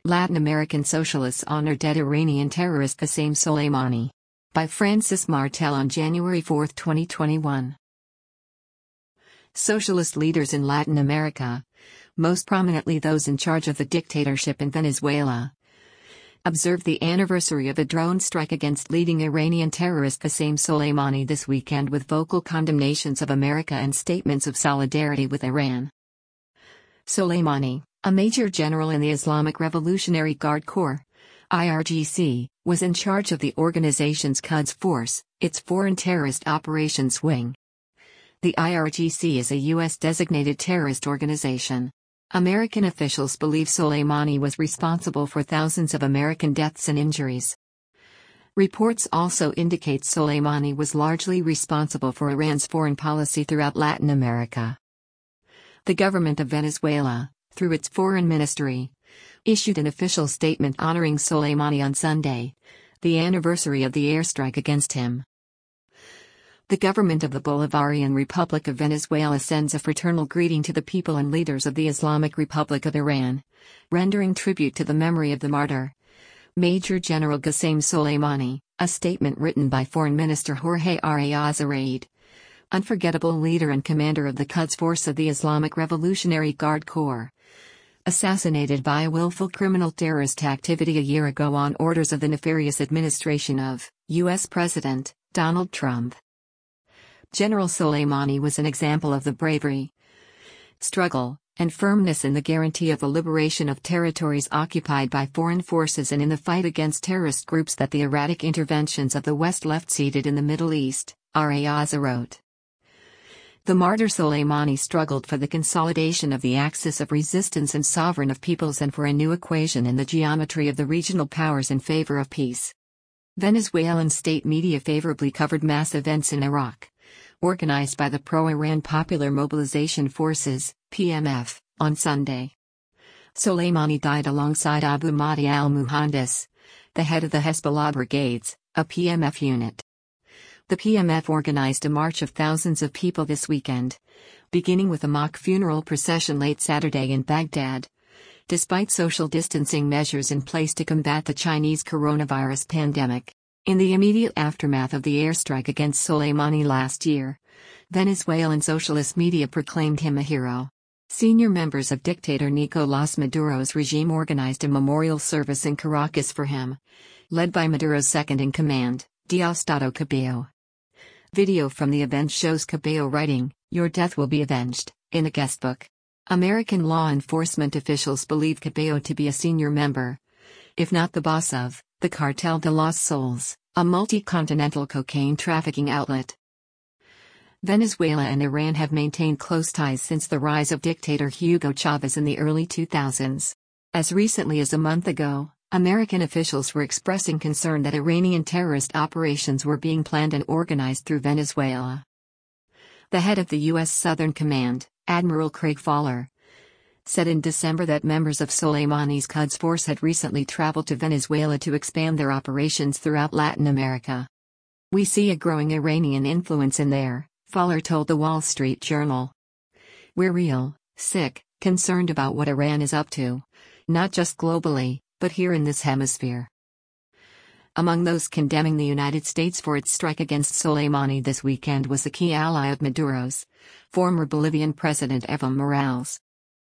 Latin American socialists honor dead Iranian terrorist Qasem Soleimani. By Francis Martel on January 4, 2021. Socialist leaders in Latin America, most prominently those in charge of the dictatorship in Venezuela, observed the anniversary of a drone strike against leading Iranian terrorist Qasem Soleimani this weekend with vocal condemnations of America and statements of solidarity with Iran. Soleimani, a major general in the Islamic Revolutionary Guard Corps, IRGC, was in charge of the organization's Quds Force, its foreign terrorist operations wing. The IRGC is a U.S.-designated terrorist organization. American officials believe Soleimani was responsible for thousands of American deaths and injuries. Reports also indicate Soleimani was largely responsible for Iran's foreign policy throughout Latin America. The government of Venezuela, through its foreign ministry, issued an official statement honoring Soleimani on Sunday, the anniversary of the airstrike against him. The government of the Bolivarian Republic of Venezuela sends a fraternal greeting to the people and leaders of the Islamic Republic of Iran, rendering tribute to the memory of the martyr, Major General Qasem Soleimani. A statement written by Foreign Minister Jorge Arias Arraid, unforgettable leader and commander of the Quds Force of the Islamic Revolutionary Guard Corps, assassinated by a willful criminal terrorist activity a year ago on orders of the nefarious administration of U.S. President Donald Trump. General Soleimani was an example of the bravery, struggle, and firmness in the guarantee of the liberation of territories occupied by foreign forces and in the fight against terrorist groups that the erratic interventions of the West left seated in the Middle East, Arias wrote. The martyr Soleimani struggled for the consolidation of the axis of resistance and sovereign of peoples and for a new equation in the geometry of the regional powers in favor of peace. Venezuelan state media favorably covered mass events in Iraq, organized by the pro-Iran Popular Mobilization Forces, PMF, on Sunday. Soleimani died alongside Abu Mahdi al-Muhandis, the head of the Hezbollah Brigades, a PMF unit. The PMF organized a march of thousands of people this weekend, beginning with a mock funeral procession late Saturday in Baghdad, despite social distancing measures in place to combat the Chinese coronavirus pandemic. In the immediate aftermath of the airstrike against Soleimani last year, Venezuelan socialist media proclaimed him a hero. Senior members of dictator Nicolás Maduro's regime organized a memorial service in Caracas for him, led by Maduro's second-in-command, Diosdado Cabello. Video from the event shows Cabello writing, "Your death will be avenged," in a guestbook. American law enforcement officials believe Cabello to be a senior member, if not the boss of, the Cartel de los Soles, a multi-continental cocaine trafficking outlet. Venezuela and Iran have maintained close ties since the rise of dictator Hugo Chavez in the early 2000s. As recently as a month ago, American officials were expressing concern that Iranian terrorist operations were being planned and organized through Venezuela. The head of the U.S. Southern Command, Admiral Craig Fowler, said in December that members of Soleimani's Quds Force had recently traveled to Venezuela to expand their operations throughout Latin America. "We see a growing Iranian influence in there," Fowler told the Wall Street Journal. "We're real, sick, concerned about what Iran is up to, not just globally, but here in this hemisphere." Among those condemning the United States for its strike against Soleimani this weekend was the key ally of Maduro's, former Bolivian President Evo Morales.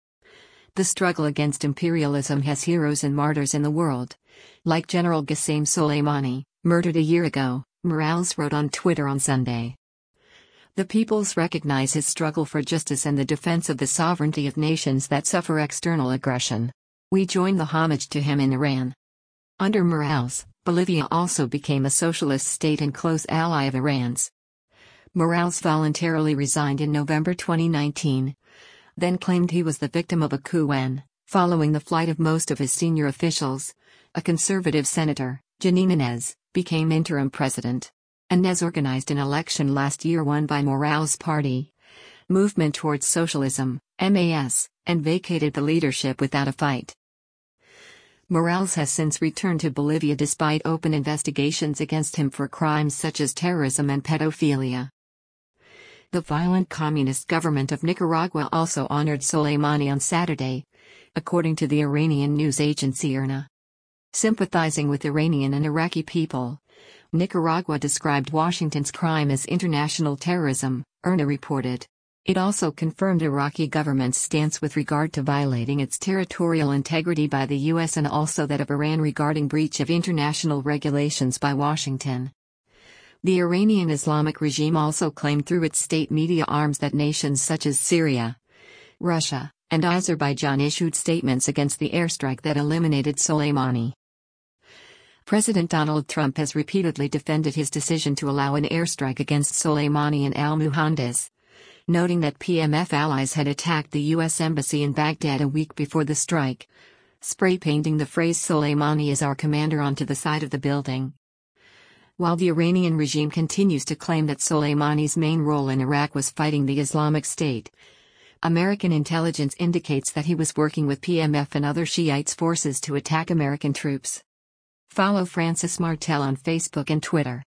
The struggle against imperialism has heroes and martyrs in the world, like General Qasem Soleimani, murdered a year ago, Morales wrote on Twitter on Sunday. The peoples recognize his struggle for justice and the defense of the sovereignty of nations that suffer external aggression. We join the homage to him in Iran. Under Morales, Bolivia also became a socialist state and close ally of Iran's. Morales voluntarily resigned in November 2019. Then claimed he was the victim of a coup when, following the flight of most of his senior officials, a conservative senator, Jeanine Áñez, became interim president. Áñez organized an election last year won by Morales' party, Movement Towards Socialism, MAS, and vacated the leadership without a fight. Morales has since returned to Bolivia despite open investigations against him for crimes such as terrorism and pedophilia. The violent communist government of Nicaragua also honored Soleimani on Saturday, according to the Iranian news agency IRNA. Sympathizing with Iranian and Iraqi people, Nicaragua described Washington's crime as international terrorism, IRNA reported. It also confirmed Iraqi government's stance with regard to violating its territorial integrity by the U.S. and also that of Iran regarding breach of international regulations by Washington. The Iranian Islamic regime also claimed through its state media arms that nations such as Syria, Russia, and Azerbaijan issued statements against the airstrike that eliminated Soleimani. President Donald Trump has repeatedly defended his decision to allow an airstrike against Soleimani and al-Muhandis, noting that PMF allies had attacked the U.S. Embassy in Baghdad a week before the strike, spray-painting the phrase "Soleimani is our commander" onto the side of the building. While the Iranian regime continues to claim that Soleimani's main role in Iraq was fighting the Islamic State, American intelligence indicates that he was working with PMF and other Shiites forces to attack American troops. Follow Francis Martel on Facebook and Twitter.